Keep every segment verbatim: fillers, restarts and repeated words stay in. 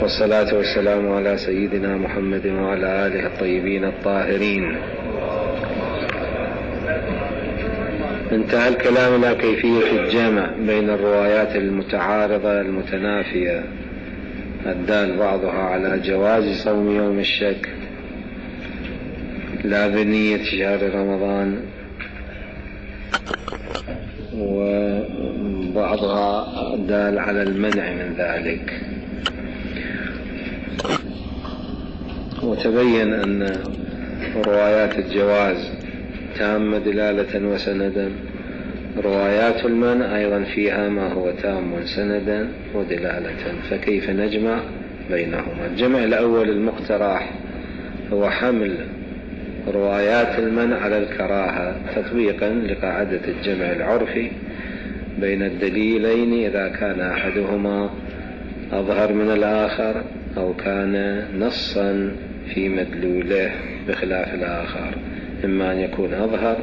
والصلاة والسلام على سيدنا محمد وعلى آله الطيبين الطاهرين. انتهى الكلام إلى كيفية الجمع بين الروايات المتعارضة المتنافية الدال بعضها على جواز صوم يوم الشك لا بنية شهر رمضان، وبعضها دال على المنع من ذلك. وتبين أن روايات الجواز تامة دلالة وسندا، روايات المنع أيضا فيها ما هو تام سندا ودلالة، فكيف نجمع بينهما؟ الجمع الأول المقترح هو حمل روايات المنع على الكراهة تطبيقا لقاعدة الجمع العرفي بين الدليلين إذا كان أحدهما أظهر من الآخر أو كان نصا في مدلوله بخلاف الآخر، إما أن يكون أظهر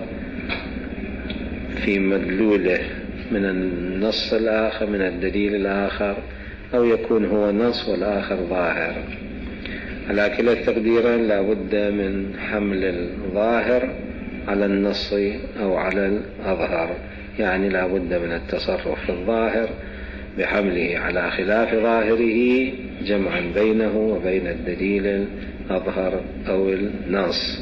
في مدلوله من النص الآخر من الدليل الآخر، أو يكون هو نص والآخر ظاهر. على كلا التقديرين لا بد من حمل الظاهر على النص أو على الأظهر، يعني لا بد من التصرف في الظاهر بحمله على خلاف ظاهره جمعا بينه وبين الدليل الأظهر أو النص.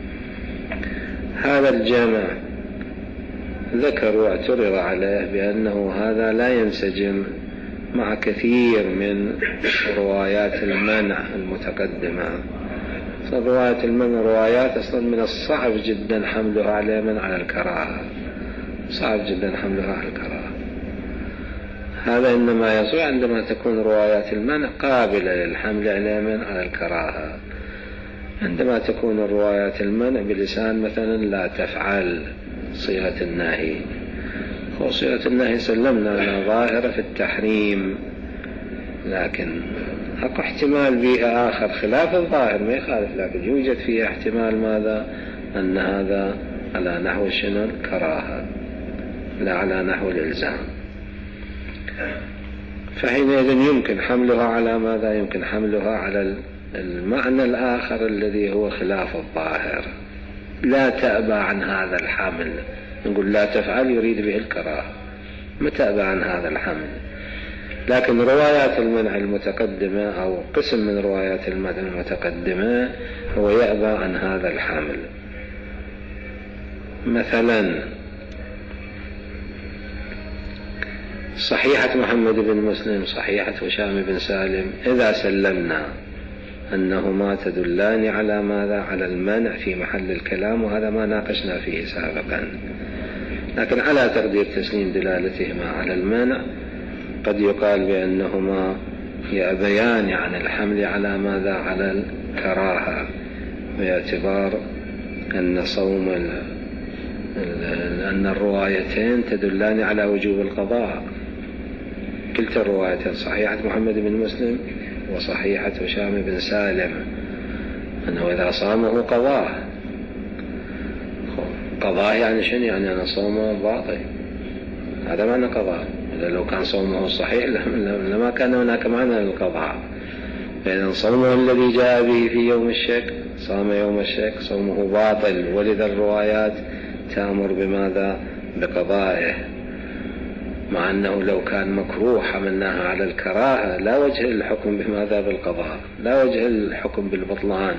هذا الجمع ذكر واعترض عليه بأنه هذا لا ينسجم مع كثير من روايات المنع المتقدمة. فرواية المنع روايات أصلا من الصعب جدا حملها على من على الكراهة، صعب جدا حملها على الكراهة. هذا إنما يصير عندما تكون روايات المنع قابلة للحمل على من على الكراهة. عندما تكون الروايات المنع بلسان مثلا لا تفعل صيغة النهي، وصيغة النهي سلمنا أنها ظاهرة في التحريم، لكن أكو احتمال بها آخر خلاف الظاهر ما يخالف، لكن يوجد فيها احتمال ماذا؟ أن هذا على نحو شنو الكراهة لا على نحو الإلزام، فحينئذ يمكن حملها على ماذا؟ يمكن حملها على المعنى الآخر الذي هو خلاف الظاهر، لا تأبى عن هذا الحمل. نقول لا تفعل يريد به الكراهة، ما تأبى عن هذا الحمل. لكن روايات المنع المتقدمة أو قسم من روايات المنع المتقدمة هو يأبى عن هذا الحمل. مثلا صحيحة محمد بن مسلم، صحيحة هشام بن سالم، إذا سلمنا أنهما تدلان على ماذا؟ على المنع في محل الكلام، وهذا ما ناقشنا فيه سابقا. لكن على تقدير تسليم دلالتهما على المنع قد يقال بأنهما يأبيان عن الحمل على ماذا؟ على الكراهة، باعتبار أن صوم أن الروايتين تدلان على وجوب القضاء، كلتا الروايتين صحيحة محمد بن مسلم وصحيحة هشام بن سالم، أنه إذا صامه قضاه. قضاه يعني شنو؟ يعني أن صومه باطل، هذا معنى قضاء. لو كان صومه صحيح لما كان هناك معنى للقضاء. فإذا صومه الذي جاء به في يوم الشك، صام يوم الشك، صومه باطل، ولذا الروايات تأمر بماذا؟ بقضائه، مع أنه لو كان مكروه حملناها على الكراهة لا وجه الحكم بماذا؟ بالقضاء، لا وجه الحكم بالبطلان.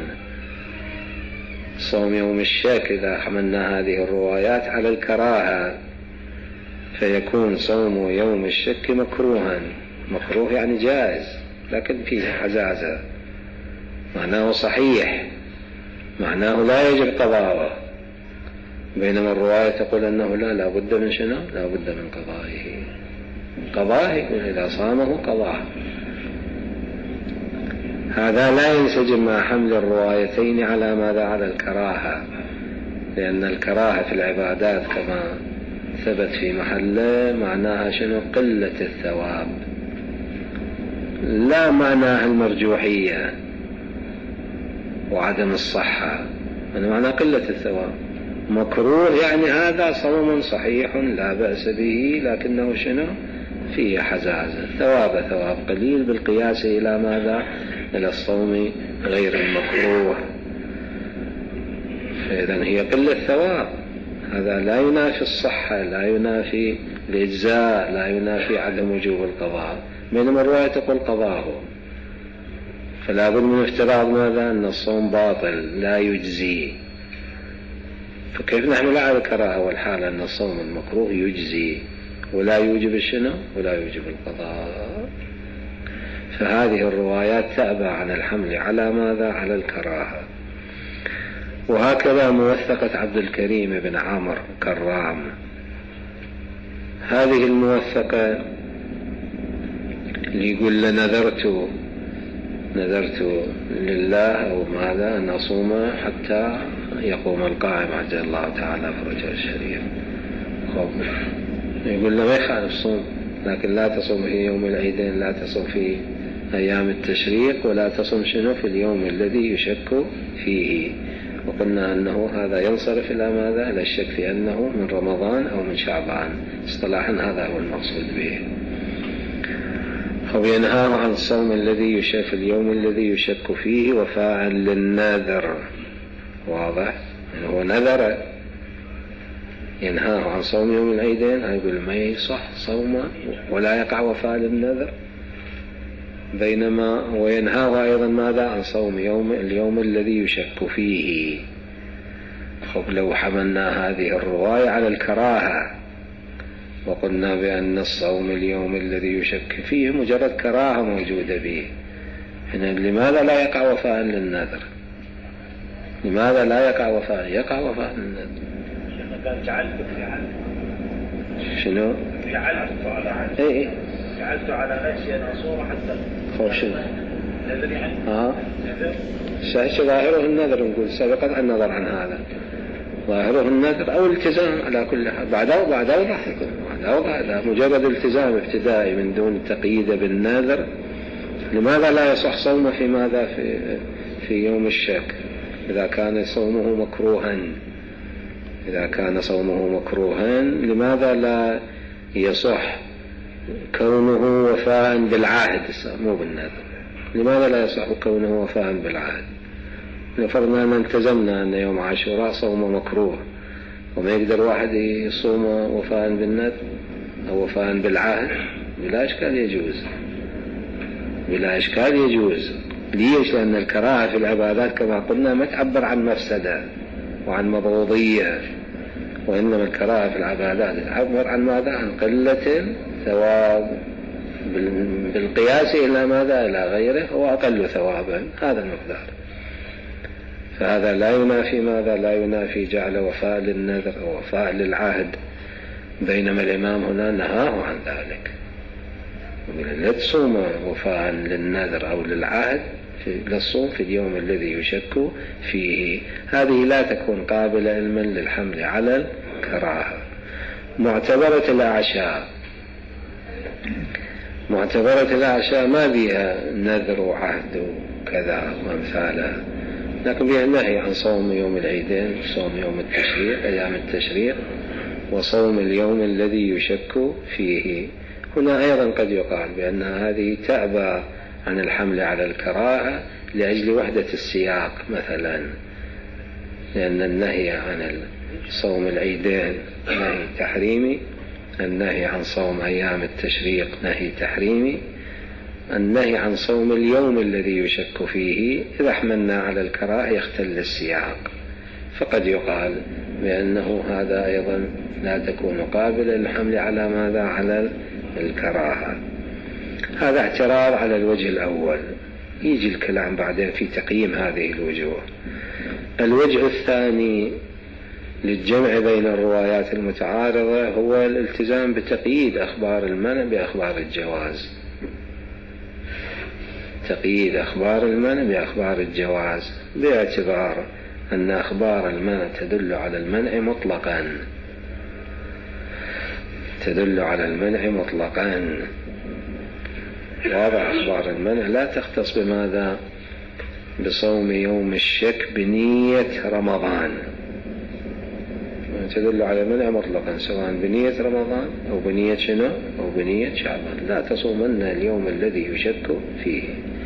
صوم يوم الشك إذا حملنا هذه الروايات على الكراهة فيكون صوم يوم الشك مكروها. مكروه يعني جائز لكن فيه حزازة، معناه صحيح، معناه لا يجب قضاءه. بينما الرواية تقول أنه لا لا بد من شنو؟ لا بد من قضائه. قضائه إذا صامه قضاه. هذا لا ينسجم مع حمل الروايتين على ماذا؟ على الكراهة، لأن الكراهة في العبادات كما ثبت في محله معناها شنو؟ قلة الثواب، لا معناها المرجوحية وعدم الصحة، أنا معنى قلة الثواب. مكروه يعني هذا صوم صحيح لا بأس به، لكنه شنو؟ فيه حزازة، ثواب ثواب قليل بالقياس إلى ماذا؟ إلى الصوم غير المكروه. فإذن هي قلة ثواب، هذا لا ينافي الصحة، لا ينافي الإجزاء، لا ينافي عدم وجوب القضاء، بينما الرواية تقول قضاءه، فلا بد من افتراض ماذا؟ أن الصوم باطل لا يجزي. فكيف نحمل على الكراهة والحالة أن الصوم المكروه يجزي ولا يوجب الشنو ولا يوجب القضاء؟ فهذه الروايات تأبى عن الحمل على ماذا؟ على الكراهة. وهكذا موثقة عبد الكريم بن عمرو كرام، هذه الموثقة اللي يقول لنذرت نذرت لله أو ماذا أن أصوم حتى يقوم القائم عجل الله تعالى فرجه الشريف. يقول له ما يخالف الصوم، لكن لا تصوم في يوم العيدين، لا تصوم في أيام التشريق، ولا تصوم شنو في اليوم الذي يشك فيه. وقلنا أنه هذا ينصرف إلى ماذا؟ إلى الشك في أنه من رمضان أو من شعبان، اصطلاحا هذا هو المقصود به. أو ينهاه عن الصوم الذي يشك في اليوم الذي يشك فيه وفاء للنذر. واضح؟ يعني هو نذر، ينهاه عن صوم يوم العيدين، يقول ما يصح صومه ولا يقع وفاء للنذر، بينما وينهاه أيضا ماذا؟ عن صوم يوم اليوم الذي يشك فيه. خب لو حملنا هذه الرواية على الكراهة وقلنا بأن الصوم اليوم الذي يشك فيه مجرد كراهة موجودة به، هنا لماذا لا يقع وفاء للنذر؟ لماذا لا يقع وفاء؟ يقع وفاء للنذر. جعلت في عهد شنو؟ جعلت على عهد اي جعلت على نفسي أن أصوم حتى خوف شنو؟ نذر يعني اه نذر شاهد ظاهره النذر، نقول سبقت النظر عن هذا، ظاهره النذر أو التزام على كل حال. بعد بعد أوضح يكون بعد أوضح لا مجرد التزام ابتدائي من دون التقييد بالنذر. لماذا لا يصح صومه في ماذا؟ في في يوم الشك إذا كان صومه مكروها، إذا كان صومه مكروها لماذا لا يصح كونه وفاء بالعهد مو بالنذر؟ لماذا لا يصح كونه وفاء بالعهد؟ لفرضنا أن التزمنا أن يوم عاشوراء صوم مكروه، وما يقدر واحد يصوم وفاء بالنذر أو وفاء بالعهد، بلا إشكال يجوز، بلا إشكال يجوز. ليش؟ لأن الكراهة في العبادات كما قلنا ما تعبر عن مفسدة وعن مبغوضية، وإنما الكراهة في العبادات تعبر عن ماذا؟ عن قلة ثواب بالقياس إلى ماذا؟ إلى غيره هو أقل ثوابا، هذا المقدار. فهذا لا ينافي ماذا؟ لا ينافي جعل وفاء للنذر أو وفاء للعهد، بينما الإمام هنا نهاه عن ذلك، لا تصوم وفاء للنذر أو للعهد للصوم في اليوم الذي يشك فيه. هذه لا تكون قابلة علما للحمل على الكراهة. معتبرة الأعشاء، معتبرة الأعشاء ما بها نذر وعهد وكذا وأمثالها، لكن بها النهي عن صوم يوم العيدين، صوم يوم التشريق أيام التشريق، وصوم اليوم الذي يشك فيه. هنا أيضا قد يقال بأن هذه تأبى عن الحمل على الكراهة لأجل وحدة السياق مثلا، لأن النهي عن صوم العيدين نهي تحريمي، النهي عن صوم أيام التشريق نهي تحريمي، النهي عن صوم اليوم الذي يشك فيه إذا حملنا على الكراهة يختل السياق، فقد يقال بأنه هذا أيضا لا تكون قابلة للحمل على ماذا؟ على الكراهة. هذا اعتراض على الوجه الأول، يجي الكلام بعدين في تقييم هذه الوجوه. الوجه الثاني للجمع بين الروايات المتعارضة هو الالتزام بتقييد أخبار المنع بأخبار الجواز، تقييد أخبار المنع بأخبار الجواز، باعتبار أن أخبار المنع تدل على المنع مطلقا، تدل على المنع مطلقا. وهذا أخبار المنع لا تختص بماذا؟ بصوم يوم الشك بنية رمضان، تدل على المنع مطلقا سواء بنية رمضان أو بنية شنو أو بنية شعبان. لا تصومن اليوم الذي يشك فيه،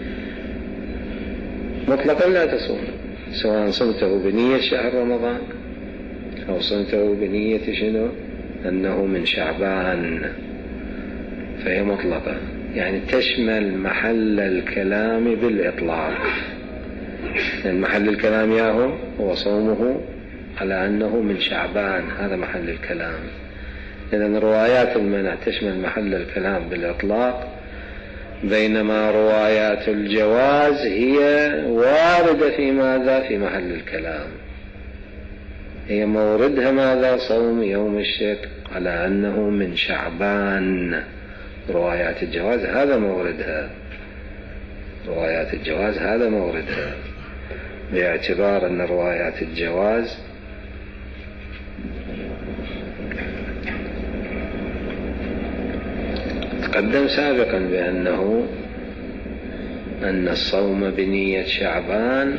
مطلقا لا تصوم، سواء صمته بنية شهر رمضان أو صمته بنية شنو أنه من شعبان، فهي مطلقة، يعني تشمل محل الكلام بالإطلاق. محل الكلام ياهو هو صومه على أنه من شعبان، هذا محل الكلام. إذن روايات المنع تشمل محل الكلام بالإطلاق، بينما روايات الجواز هي واردة في ماذا؟ في محل الكلام، هي موردها ماذا؟ صوم يوم الشك على أنه من شعبان. روايات الجواز هذا موردها، روايات الجواز هذا موردها، باعتبار أن روايات الجواز تقدم سابقا بأنه أن الصوم بنية شعبان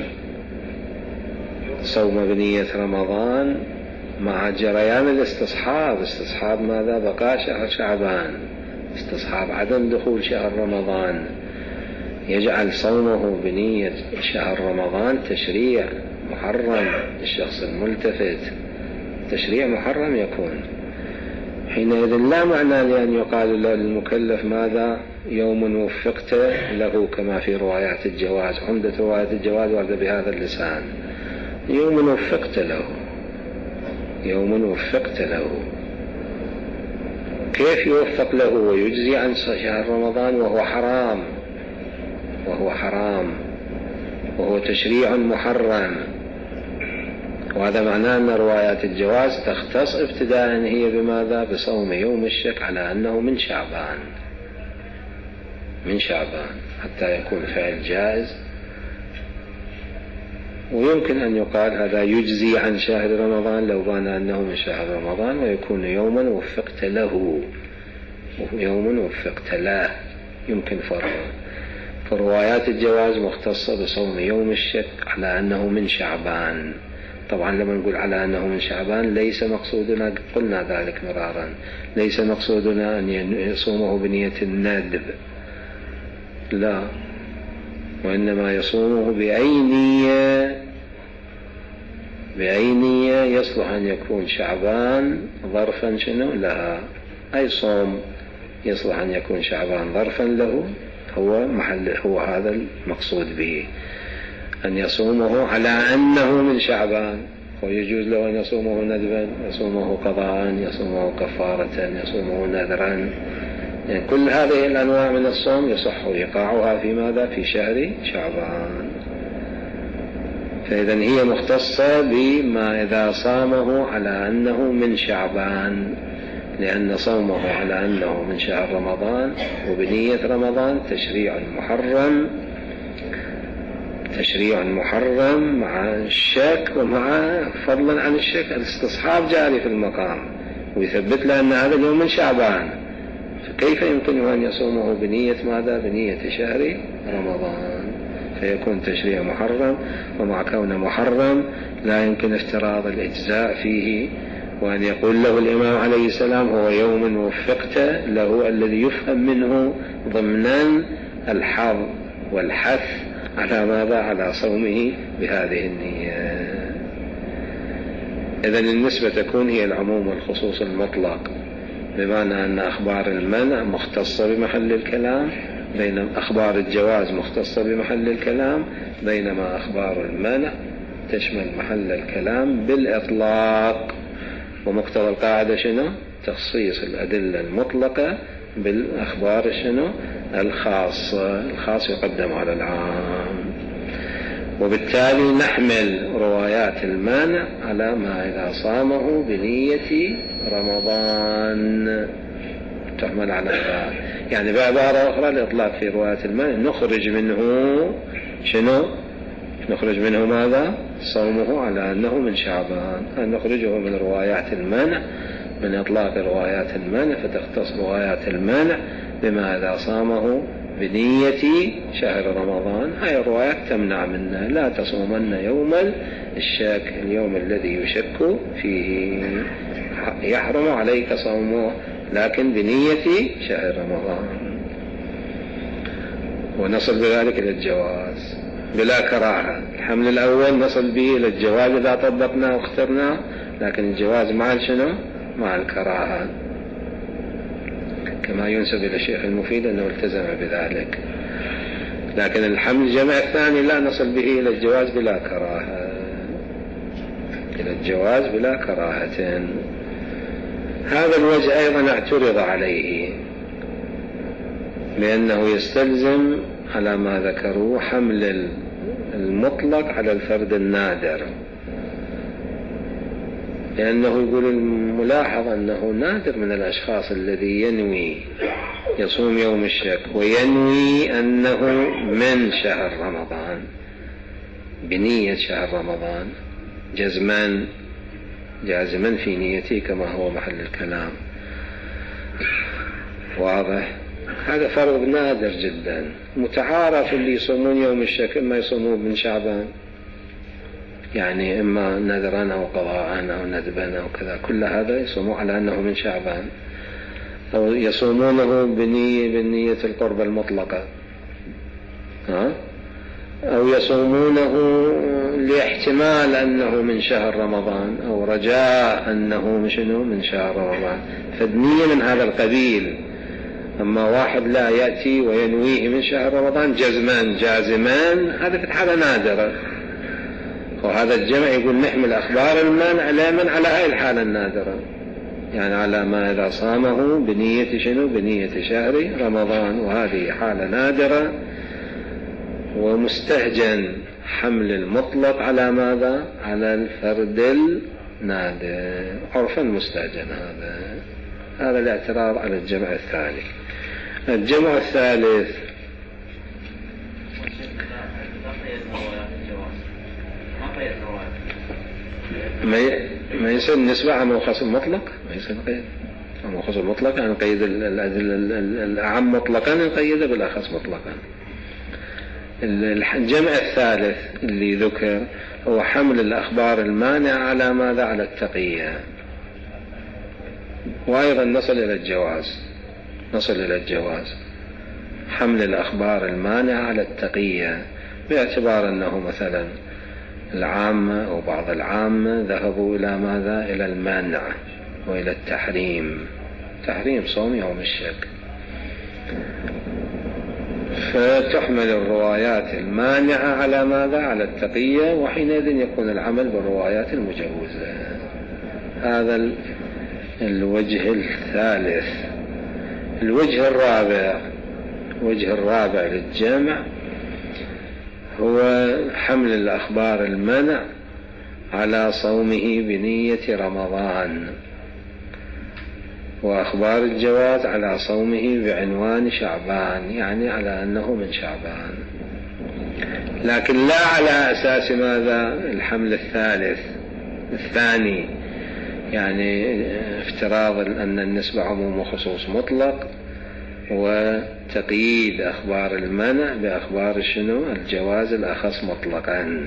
صوم بنية رمضان مع جريان الاستصحاب. استصحاب ماذا؟ بقاء شهر شعبان، استصحاب عدم دخول شهر رمضان، يجعل صومه بنية شهر رمضان تشريع محرم للشخص الملتفت، تشريع محرم يكون. حينئذ لا معنى لأن يقال للمكلف ماذا؟ يوم وفقت له كما في روايات الجواز. عمدة روايات الجواز ورد بهذا اللسان، يوم وفقت له، يوم وفقت له. كيف يوفق له ويجزي عن شهر رمضان وهو حرام، وهو حرام وهو تشريع محرم؟ وهذا معناه أن روايات الجواز تختص ابتداء هي بماذا؟ بصوم يوم الشك على أنه من شعبان، من شعبان، حتى يكون فعل جائز. ويمكن أن يقال هذا يجزي عن شهر رمضان لو بان أنه من شهر رمضان، ويكون يوما وفقت له، يوم وفقت له، يمكن فرق. فروايات الجواز مختصة بصوم يوم الشك على أنه من شعبان. طبعا لما نقول على أنه من شعبان ليس مقصودنا، قلنا ذلك مرارا، ليس مقصودنا أن يصومه بنية الندب، لا، وإنما يصومه بأي نية، بأي نية يصلح أن يكون شعبان ظرفا شنو لها. أي صوم يصلح أن يكون شعبان ظرفا له هو محل، هو هذا المقصود به، أن يصومه على أنه من شعبان. ويجوز له أن يصومه ندبا، يصومه قضاء، يصومه كفارة، يصومه نذرا، يعني كل هذه الأنواع من الصوم يصح إيقاعها في ماذا؟ في شهر شعبان. فإذا هي مختصة بما إذا صامه على أنه من شعبان، لأن صومه على أنه من شهر رمضان وبنية رمضان تشريع محرم، تشريع محرم مع الشك، ومع فضلا عن الشك الاستصحاب جاري في المقام، ويثبت له أن هذا اليوم من شعبان، فكيف يمكنه أن يصومه بنية ماذا؟ بنية شهر رمضان، فيكون تشريع محرم. ومع كونه محرم لا يمكن افتراض الإجزاء فيه، وأن يقول له الإمام عليه السلام هو يوم وفقت له، الذي يفهم منه ضمنا الحظ والحث على ماذا؟ على صومه بهذه النية. إذن النسبة تكون هي العموم والخصوص المطلق، بمعنى أن أخبار المنع مختصة بمحل الكلام، بين أخبار الجواز مختصة بمحل الكلام، بينما أخبار المنع تشمل محل الكلام بالإطلاق. ومقتضى القاعدة شنو؟ تخصيص الأدلة المطلقة بالأخبار شنو؟ الخاصة، الخاص يقدم على العام. وبالتالي نحمل روايات المانع على ما إذا صامه بنية رمضان، تحمل على ذلك. يعني بعبارة أخرى الإطلاق في روايات المانع نخرج منه شنو؟ نخرج منه ماذا؟ صومه على أنه من شعبان، أن نخرجه من روايات المانع، من إطلاق روايات المانع، فتختص روايات المانع بما إذا صامه بنية شهر رمضان. هاي الروايات تمنع منا لا تصومن يوم الشك، اليوم الذي يشك فيه يحرم عليك صومه، لكن بنية شهر رمضان. ونصل بذلك إلى الجواز بلا كراهة. الحمل الأول نصل به إلى الجواز إذا طبقناه واخترناه، لكن الجواز مع شنو؟ مع الكراهة، كما ينسب إلى الشيخ المفيد أنه التزم بذلك. لكن الحمل الجمع الثاني لا نصل به إلى الجواز بلا كراهة، إلى الجواز بلا كراهة. هذا الوجه أيضا اعترض عليه، لأنه يستلزم على ما ذكروا حمل المطلق على الفرد النادر، لأنه يقول الملاحظ أنه نادر من الأشخاص الذي ينوي يصوم يوم الشك وينوي أنه من شهر رمضان بنية شهر رمضان جزمان جازما في نيته كما هو محل الكلام. واضح؟ هذا فرض نادر جدا. متعارف اللي يصومون يوم الشك إما يصومون من شعبان، يعني إما نذرا أو قضاء أو ندبا أو كذا، كل هذا يصومون على أنه من شعبان، أو يصومونه بنية بالنية القربة المطلقة، ها؟ أو يصومونه لاحتمال أنه من شهر رمضان أو رجاء أنه مشنو من شهر رمضان، فالنية من هذا القبيل. أما واحد لا يأتي وينويه من شهر رمضان جزمان جازمان، هذا في الحالة نادرة. وهذا الجمع يقول نحمل أخبار المانع على من على هاي الحالة النادرة، يعني على ما إذا صامه بنية شنو بنية شهر رمضان، وهذه حالة نادرة ومستهجن حمل المطلق على ماذا؟ على الفرد النادر، عرفا مستهجن. هذا هذا الاعتراض على الجمع الثاني. الجمع الثالث ما ما يصير نسبة على موخص المطلق، ما يصير قيد موخص المطلق، يعني نقيد الأعم مطلقا نقيده بالأخص مطلقا. الجمع الثالث اللي ذكر هو حمل الأخبار المانعة على ماذا؟ على التقية. وأيضا نصل إلى الجواز، نصل إلى الجواز حمل الأخبار المانعة على التقية، باعتبار أنه مثلا العامة أو بعض العامة ذهبوا إلى ماذا؟ إلى المانع وإلى التحريم، تحريم صوم يوم الشك، فتحمل الروايات المانعة على ماذا؟ على التقية، وحينئذ يكون العمل بالروايات المجوزة. هذا الوجه الثالث. الوجه الرابع، الوجه الرابع للجامع هو حمل الأخبار المنع على صومه بنية رمضان، وأخبار الجواز على صومه بعنوان شعبان، يعني على أنه من شعبان، لكن لا على أساس ماذا؟ الحمل الثالث الثاني، يعني افتراض أن النسبة عموم وخصوص مطلق، وتقييد أخبار المنع بأخبار شنو؟ الجواز الأخص مطلقا،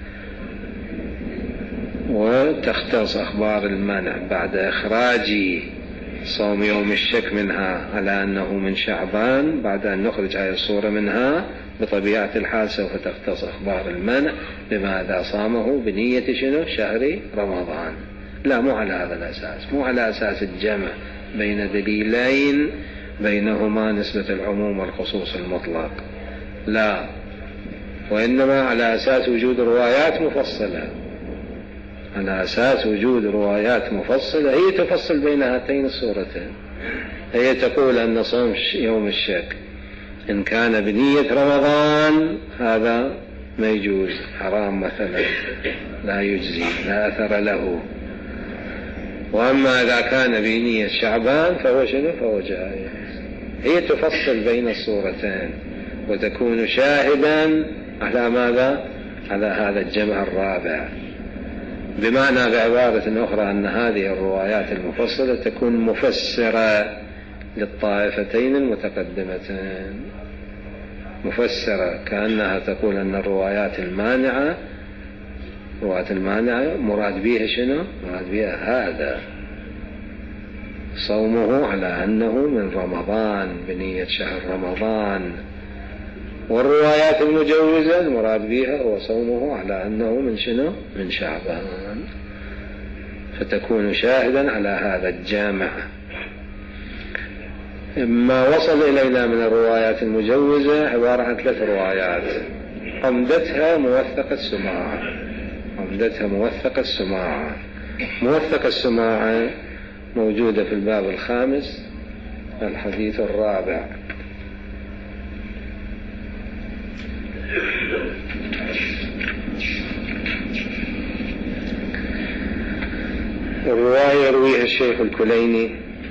وتختص أخبار المنع بعد إخراج صوم يوم الشك منها على أنه من شعبان، بعد أن نخرج هذه الصورة منها بطبيعة الحال سوف تختص أخبار المنع بماذا؟ صامه بنية شنو؟ شهر رمضان. لا، مو على هذا الأساس، مو على أساس الجمع بين دليلين بينهما نسبة العموم والخصوص المطلق، لا، وإنما على أساس وجود روايات مفصلة، على أساس وجود روايات مفصلة هي تفصل بين هاتين الصورتين. هي تقول أن صوم يوم الشك إن كان بنية رمضان هذا ما يجوز، حرام مثلا، لا يجزي، لا أثر له. وأما إذا كان بنية شعبان فهو شنو؟ فهو جائز. هي تفصل بين الصورتين وتكون شاهدا على ماذا؟ على هذا الجمع الرابع، بمعنى بعبارة أخرى أن هذه الروايات المفصلة تكون مفسرة للطائفتين المتقدمتين. مفسرة كأنها تقول أن الروايات المانعة روايات المانعة مراد بها شنو؟ مراد بها هذا صومه على أنه من رمضان بنية شهر رمضان، والروايات المجوزة المراد بها هو صومه على أنه من شنو؟ من شعبان، فتكون شاهدا على هذا الجامع. ما وصل إلينا من الروايات المجوزة عبارة عن ثلاث روايات، عمدتها موثق السماع عمدتها موثق السماع موثق السماع موجودة في الباب الخامس الحديث الرابع. الرواية يرويها الشيخ الكليني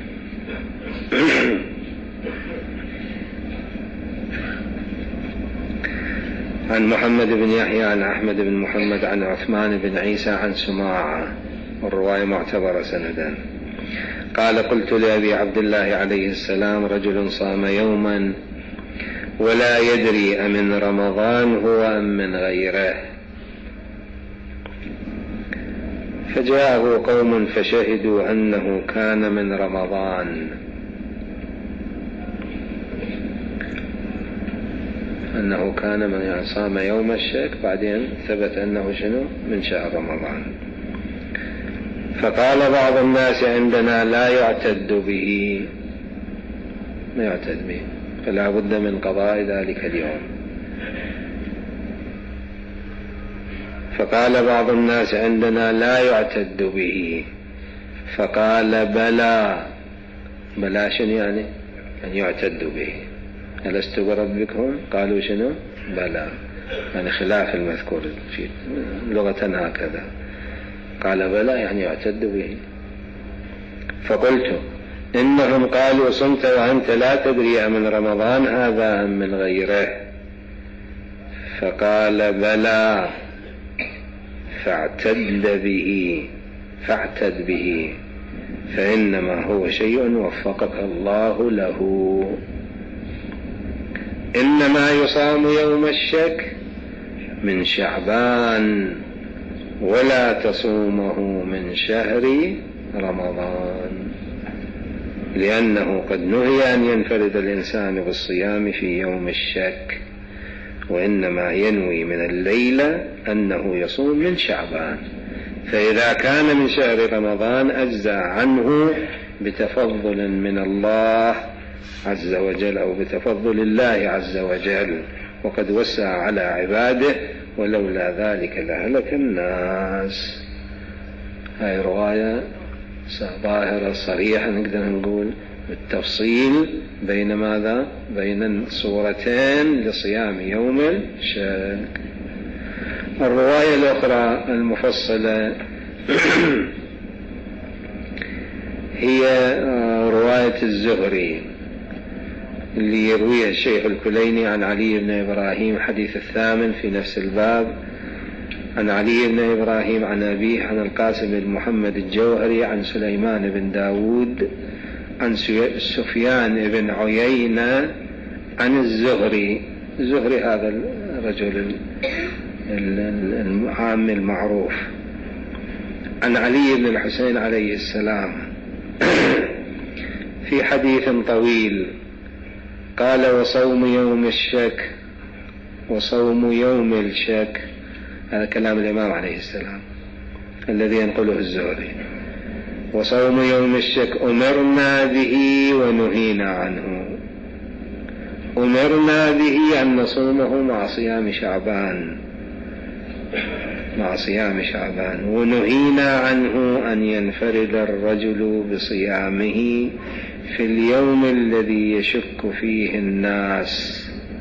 عن محمد بن يحيى عن أحمد بن محمد عن عثمان بن عيسى عن سماعة، والرواية معتبرة سندا. قال: قلت لأبي عبد الله عليه السلام: رجل صام يوما ولا يدري أمن رمضان هو أم من غيره، فجاءه قوم فشهدوا أنه كان من رمضان أنه كان من يعني صام يوم الشك، بعدين ثبت أنه شنو؟ من شهر رمضان. فقال بعض الناس عندنا لا يعتد به ما يعتد به فلا بد من قضاء ذلك اليوم. فقال بعض الناس عندنا لا يعتد به، فقال بلى بلى شنو يعني؟ أن يعتد به. ألست بربكم؟ قالوا شنو؟ بلى، يعني خلاف المذكور في لغة هكذا. قال بلى يعني يعتد به. فقلت: إنهم قالوا صمت وأنت لا تدري من رمضان هذا أم من غيره؟ فقال بلى، فاعتد به فاعتد به فإنما هو شيء وفقك الله له، إنما يصام يوم الشك من شعبان ولا تصومه من شهر رمضان، لأنه قد نهي أن ينفرد الإنسان بالصيام في يوم الشك، وإنما ينوي من الليلة أنه يصوم من شعبان، فإذا كان من شهر رمضان أجزى عنه بتفضل من الله عز وجل أو بتفضل الله عز وجل، وقد وسع على عباده، ولولا ذلك لهلك الناس. هاي رواية ظاهرة صريحة نقدر نقول بالتفصيل بين ماذا؟ بين صورتين لصيام يوم الشك. الرواية الأخرى المفصلة هي رواية الزهري اللي يرويها الشيخ الكليني عن علي بن إبراهيم، حديث الثامن في نفس الباب، عن علي بن إبراهيم عن أبيه عن القاسم بن محمد الجوهري عن سليمان بن داود عن سفيان بن عيينة عن الزهري. الزهري هذا الرجل العام المعروف، عن علي بن الحسين عليه السلام في حديث طويل. قال: وصوم يوم الشك وصوم يوم الشك، هذا كلام الإمام عليه السلام الذي ينقله الزهري. وصوم يوم الشك أمرنا به ونهينا عنه، أمرنا به أن نصومه مع صيام شعبان مع صيام شعبان ونهينا عنه أن ينفرد الرجل بصيامه في اليوم الذي يشك فيه الناس.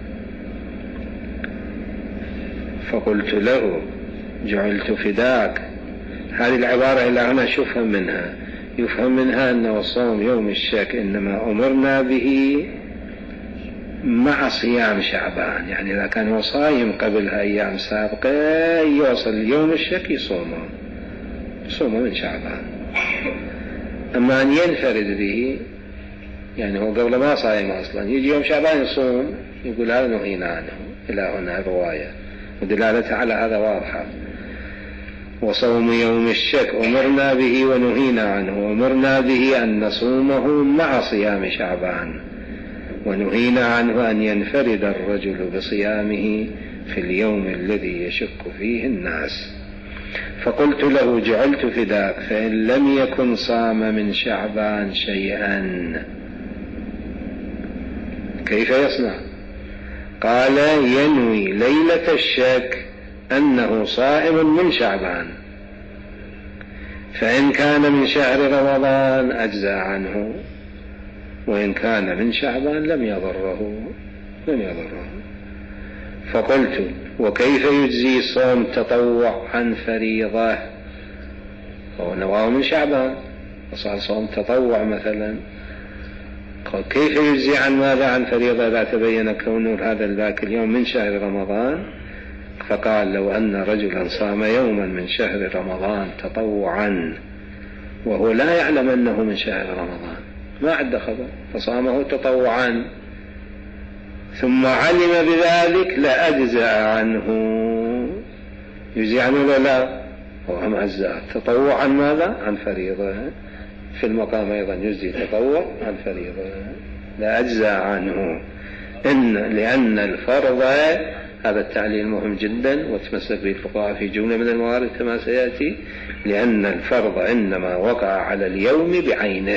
فقلت له: جعلت فداك. هذه العبارة إلى هنا يفهم منها يفهم منها أن الصوم يوم الشك إنما أمرنا به مع صيام شعبان، يعني إذا كان هو صايم قبلها أيام سابقة يوصل يوم الشك يصومه يصومه من شعبان. أما أن ينفرد به، يعني هو قبل ما صايم أصلا يجي يوم شعبان يصوم يقول هذا نهينا عنه إلى هنا الرواية، ودلالتها على هذا واضحة. وصوم يوم الشك أمرنا به ونهينا عنه. أمرنا به أن نصومه مع صيام شعبان، ونهينا عنه أن ينفرد الرجل بصيامه في اليوم الذي يشك فيه الناس. فقلت له جعلت فداك فإن لم يكن صام من شعبان شيئا كيف يصنع؟ قال ينوي ليلة الشك أنه صائم من شعبان، فإن كان من شهر رمضان أجزى عنه، وإن كان من شعبان لم يضره لم يضره. فقلت وكيف يجزي صوم تطوع عن فريضة؟ هو نواه من شعبان وصار صوم تطوع مثلا، كيف يجزي عن ماذا؟ عن فريضة إذا تبين كونه هذا ذاك اليوم من شهر رمضان. فقال لو أن رجلا صام يوما من شهر رمضان تطوعا وهو لا يعلم أنه من شهر رمضان، ما عد خبر، فصامه تطوعا ثم علم بذلك لأجزأ عنه. يجزي عنه ولا لا؟ هو هم أجزاء تطوعا ماذا؟ عن فريضة. في المقام أيضا يجزي تطوع عن فريضة، لا أجزأ عنه. إن لأن الفرض، هذا التعليل مهم جدا وتمسك به الفقهاء في جملة من الموارد كما سيأتي، لأن الفرض إنما وقع على اليوم بعينه.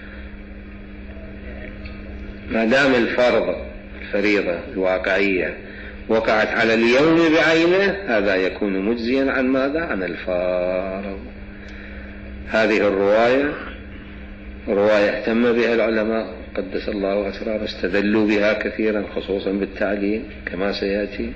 ما دام الفرض الفريضة الواقعية وقعت على اليوم بعينه هذا يكون مجزيا عن ماذا؟ عن الفرض. هذه الرواية رواية اهتم بها العلماء قدس الله أسرار، استدلوا بها كثيرا خصوصا بالتعليل كما سيأتي،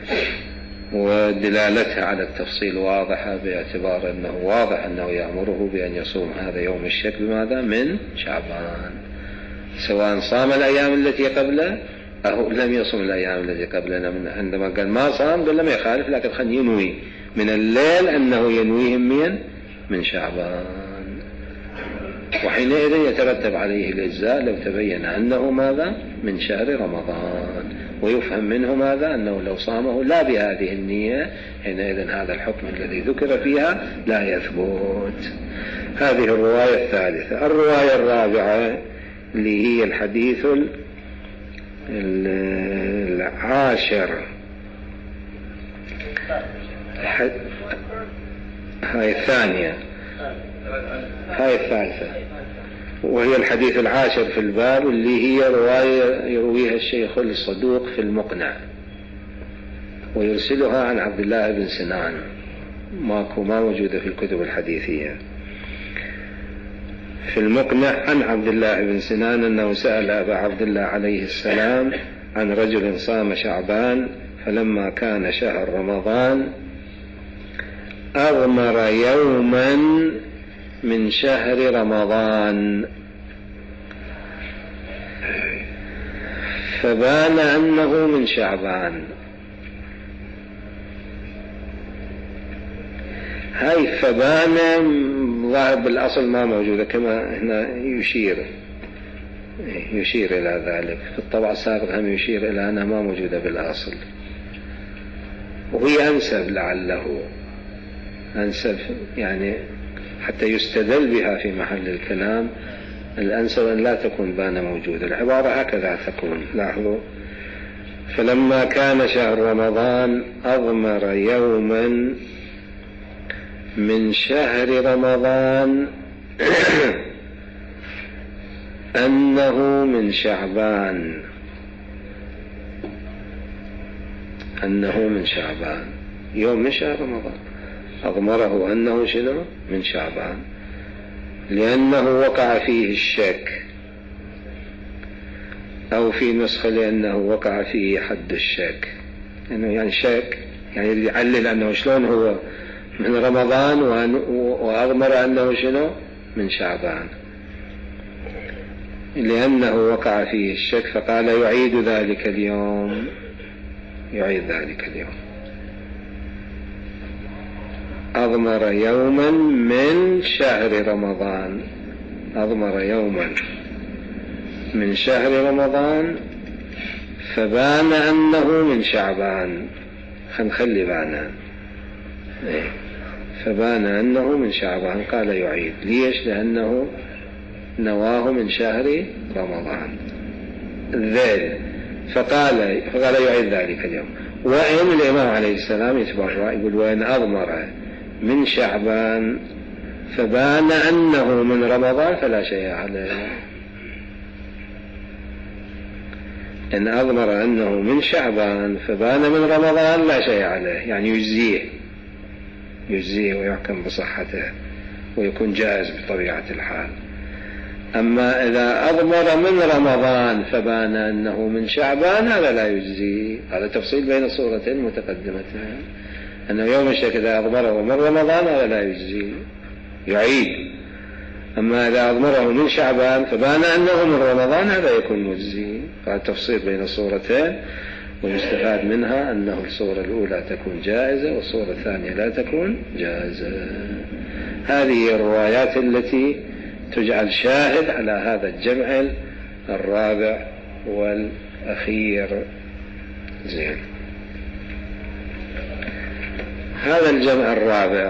ودلالتها على التفصيل واضحة باعتبار أنه واضح أنه يأمره بأن يصوم هذا يوم الشك بماذا؟ من شعبان، سواء صام الأيام التي قبله أو لم يصم الأيام التي قبلنا. من عندما قال ما صام قال لم يخالف، لكن خل ينوي من الليل أنه ينويهم من من شعبان، وحينئذ يترتب عليه الإجزاء لو تبين أنه ماذا؟ من شهر رمضان، ويفهم منه ماذا؟ أنه لو صامه لا بهذه النية حينئذ هذا الحكم الذي ذكر فيها لا يثبت. هذه الرواية الثالثة. الرواية الرابعة اللي هي الحديث العاشر، هاي الثانية هاي الثالثة، وهي الحديث العاشر في الباب، اللي هي رواية يرويها الشيخ الصدوق في المقنع ويرسلها عن عبد الله بن سنان، ماكو ما موجودة في الكتب الحديثية. في المقنع عن عبد الله بن سنان أنه سأل أبا عبد الله عليه السلام عن رجل صام شعبان فلما كان شهر رمضان أغمر يوما من شهر رمضان فبان أنه من شعبان. هاي فبان ظاهر بالأصل ما موجودة كما هنا يشير يشير إلى ذلك، في الطبع السابق هم يشير إلى أنها ما موجودة بالأصل، وهي أنسب لعله أنسب يعني حتى يستدل بها في محل الكلام. الأنسب أن لا تكون بان موجودة، العبارة هكذا تكون. لاحظوا فلما كان شهر رمضان أضمر يوما من شهر رمضان أنه من شعبان أنه من شعبان يوم من شهر رمضان أضمره أنه شنو؟ من شعبان، لأنه وقع فيه الشك، أو في نسخة لأنه وقع فيه حد الشك، إنه يعني شك يعني يعلل أنه شلون هو من رمضان وأضمر أنه شنو؟ من شعبان، لأنه وقع فيه الشك فقال يعيد ذلك اليوم يعيد ذلك اليوم. أضمر يوما من شهر رمضان أضمر يوما من شهر رمضان فبان أنه من شعبان، خنخلي بانا فبان أنه من شعبان. قال يعيد. ليش؟ لأنه نواه من شهر رمضان الذيل. فقال فقال يعيد ذلك اليوم. وإن الإمام عليه السلام يتبرع يقول وإن أضمر من شعبان فبان أنه من رمضان فلا شيء عليه. إن أضمر أنه من شعبان فبان من رمضان لا شيء عليه، يعني يجزيه يجزيه ويحكم بصحته ويكون جائز بطبيعة الحال. أما إذا أضمر من رمضان فبان أنه من شعبان هذا لا يجزي. هذا تفصيل بين الصورتين المتقدمتين، أنه يوم الشك إذا أضمره من رمضان هذا لا يجزي يعيد. أما إذا أضمره من شعبان فبان أنه من رمضان هذا يكون مجزي. هذا التفصيل بين الصورتين، ويستفاد منها أنه الصورة الأولى تكون جائزة والصورة الثانية لا تكون جائزة. هذه الروايات التي تجعل شاهد على هذا الجمع الرابع والأخير. زين. هذا الجمع الرابع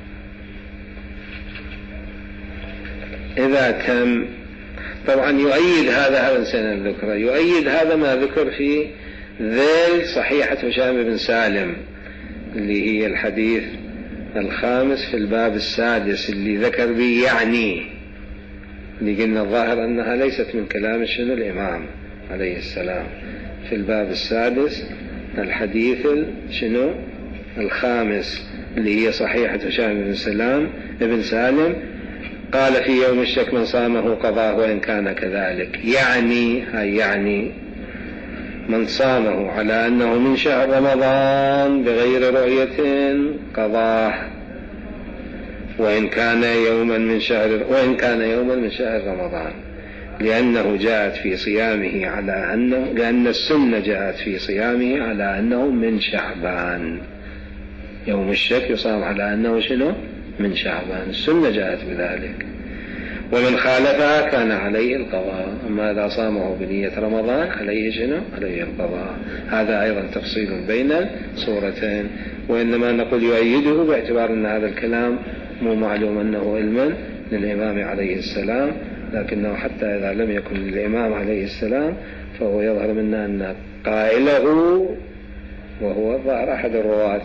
إذا تم طبعا يؤيد هذا هذا الإنسان ذكره، يؤيد هذا ما ذكر في ذيل صحيحة هشام بن سالم اللي هي الحديث الخامس في الباب السادس اللي ذكر به يعني، اللي قلنا الظاهر أنها ليست من كلام شنو الإمام عليه السلام. في الباب السادس الحديث شنو الخامس اللي هي صحيحة هشام بن سلام ابن سالم قال في يوم الشك من صامه قضاه وإن كان كذلك. يعني هاي يعني من صامه على أنه من شهر رمضان بغير رؤية قضاه وإن كان يوما من شهر وإن كان يوما من شهر رمضان، لأنه جاءت في صيامه على أنه لأن السنة جاءت في صيامه على أنه من شعبان. يوم الشك يصام على أنه شنو من شعبان، السنة جاءت بذلك. ومن خالفها كان عليه القضاء. أما إذا صامه بنية رمضان عليه شنو عليه القضاء. هذا أيضا تفصيل بين صورتين، وإنما نقول يؤيده باعتبار أن هذا الكلام مو معلوم أنه علما للإمام عليه السلام، لكنه حتى إذا لم يكن للإمام عليه السلام فهو يظهر منا أن قائله وهو ظاهر أحد الرواة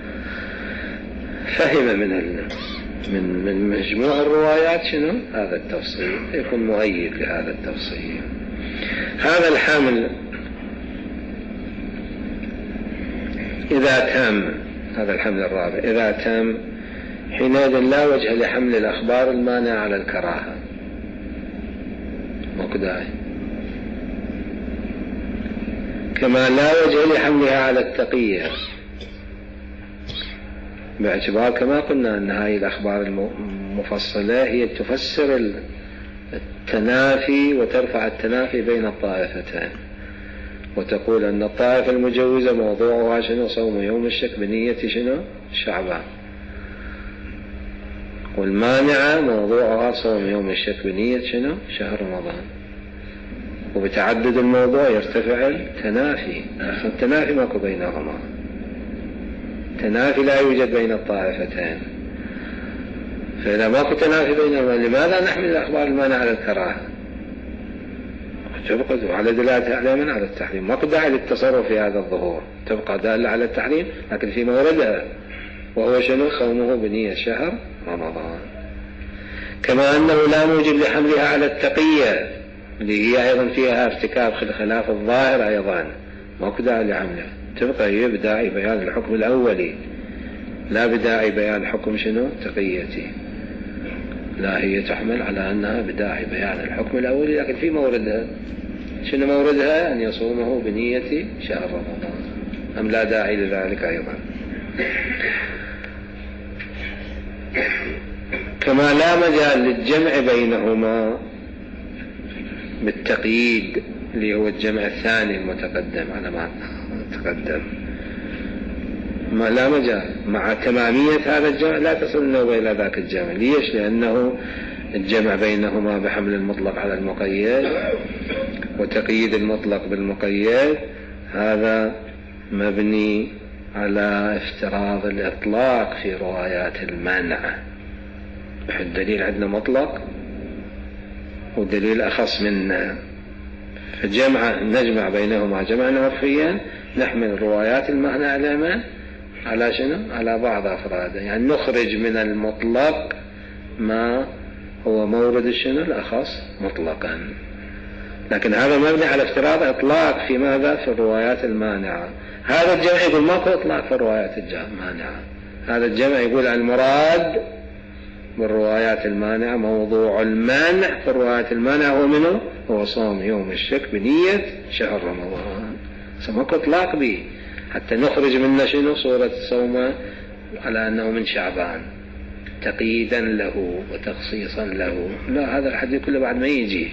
فهم من من من مجموع الروايات شنو هذا التفصيل، يكون مؤيد لهذا التفصيل. هذا الحمل إذا تم، هذا الحمل الرابع إذا تم حينئذ لا وجه لحمل الأخبار المانعة على الكراهة، ماكو داعي. كما لا وجه لحملها على التقية، باعتبار كما قلنا أن هذه الأخبار المفصلة هي تفسر التنافي وترفع التنافي بين الطائفتين، وتقول أن الطائفة المجوزة موضوعها شنو صوم يوم الشك بنية شنو شعبان، والمانعة موضوعها صوم يوم الشك بنية شنو شهر رمضان. وبتعدد الموضوع يرتفع التنافي، التنافي ماكو بينهما، تنافي لا يوجد بين الطائفتين. فإذا ماكو تنافي بينهما لماذا نحمل الأخبار المانعة على الكراهة؟ تبقى على دلالتها على من على التحريم، ماكو داعي للتصرف في هذا الظهور، تبقى دالة على التحريم لكن في موردها وهو شنو صومه بنية شهر رمضان. كما أنه لا موجب لحملها على التقية اللي هي أيضا فيها ارتكاب خلاف الظاهر، أيضا ماكو داعي لحملها، تبقى هي بداعي بيان الحكم الأولي لا بداعي بيان حكم شنو تقيتي، لا هي تحمل على أنها بداعي بيان الحكم الأولي لكن في موردها شنو موردها أن يصومه بنية شهر رمضان، أم لا داعي لذلك أيضا. كما لا مجال للجمع بينهما بالتقييد اللي هو الجمع الثاني المتقدم على ما تقدم، ما لا مجال مع تمامية هذا الجمع لا تصل النوبة إلى ذاك الجمع. ليش؟ لأنه الجمع بينهما بحمل المطلق على المقيد وتقييد المطلق بالمقيد هذا مبني على افتراض الإطلاق في روايات المنع. الدليل عندنا مطلق والدليل أخص منه، فجمع نجمع بينهما جمعا عرفيا نحمل روايات المعنى على من؟ على شنو؟ على بعض أفراده، يعني نخرج من المطلق ما هو مورد شنو؟ الأخص مطلقا. لكن هذا مبني على افتراض إطلاق في ماذا؟ في الروايات المانعة. هذا الجمع يقول ماكو إطلاق في الروايات المانعة. هذا الجمع يقول المراد بالروايات المانعة موضوع المانع في الروايات المانعة هو منه؟ هو صوم يوم الشك بنية شهر رمضان. سماكو إطلاق به حتى نخرج منه شنو؟ صورة الصوم على أنه من شعبان تقييدا له وتخصيصا له. لا، هذا الحديث كله بعد ما يجي،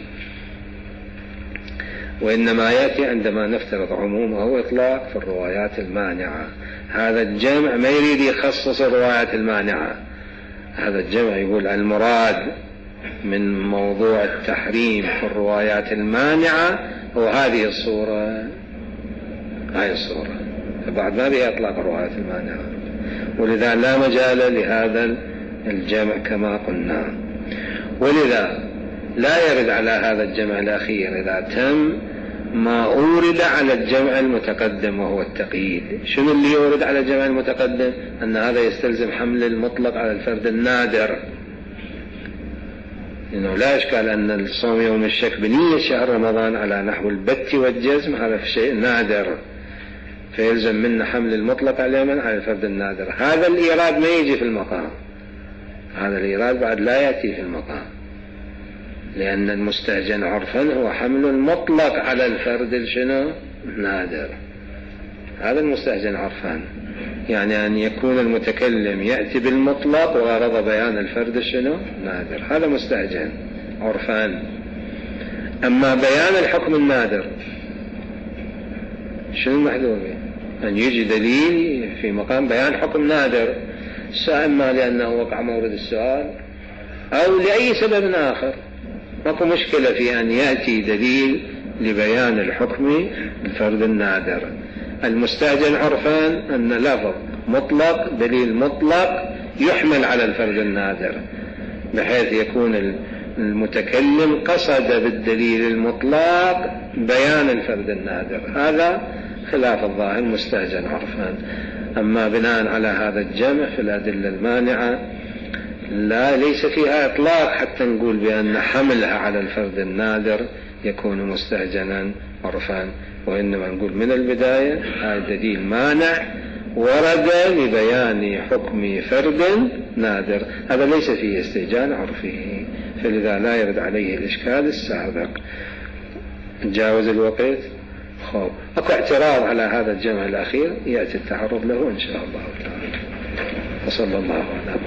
وإنما يأتي عندما نفترض عموم أو إطلاق في الروايات المانعة. هذا الجمع ما يريد يخصص الروايات المانعة، هذا الجمع يقول المراد من موضوع التحريم في الروايات المانعة هو هذه الصورة، هاي الصورة، فبعد ما بها إطلاق الروايات المانعة، ولذا لا مجال لهذا الجمع كما قلنا. ولذا لا يرد على هذا الجمع الأخير إذا تم ما أورد على الجمع المتقدم وهو التقييد. شنو اللي يورد على الجمع المتقدم؟ أن هذا يستلزم حمل المطلق على الفرد النادر، إنه لا إشكال أن الصوم يوم الشك بنية شهر رمضان على نحو البت والجزم هذا شيء نادر، فيلزم منا حمل المطلق على من؟ على الفرد النادر. هذا الإيراد ما يجي في المقام، هذا الإيراد بعد لا يأتي في المقام، لأن المستهجن عرفا هو حمل المطلق على الفرد الشنو؟ نادر. هذا المستهجن عرفا، يعني أن يكون المتكلم يأتي بالمطلق وغرض بيان الفرد الشنو؟ نادر. هذا مستهجن عرفا. أما بيان الحكم النادر شنو المحذور؟ أن يجي دليل في مقام بيان حكم نادر، إما لأنه وقع مورد السؤال أو لأي سبب آخر، ماكو مشكلة في أن يأتي دليل لبيان الحكم الفرد النادر. المستهجن عرفان أن لفظ مطلق دليل مطلق يحمل على الفرد النادر، بحيث يكون المتكلم قصد بالدليل المطلق بيان الفرد النادر. هذا خلاف الظاهر مستهجن عرفان. أما بناء على هذا الجمع في الأدلة المانعة لا ليس فيها إطلاق حتى نقول بأن حملها على الفرد النادر يكون مستهجنا عرفان، وإنما نقول من البداية هذا دليل مانع ورد لبيان حكم فرد نادر، هذا ليس فيه استهجان عرفي، فلذا لا يرد عليه الإشكال السابق. نجاوز الوقت. خب أكو اعتراض على هذا الجمع الأخير يأتي التعرض له إن شاء الله تعالى. وصلى الله على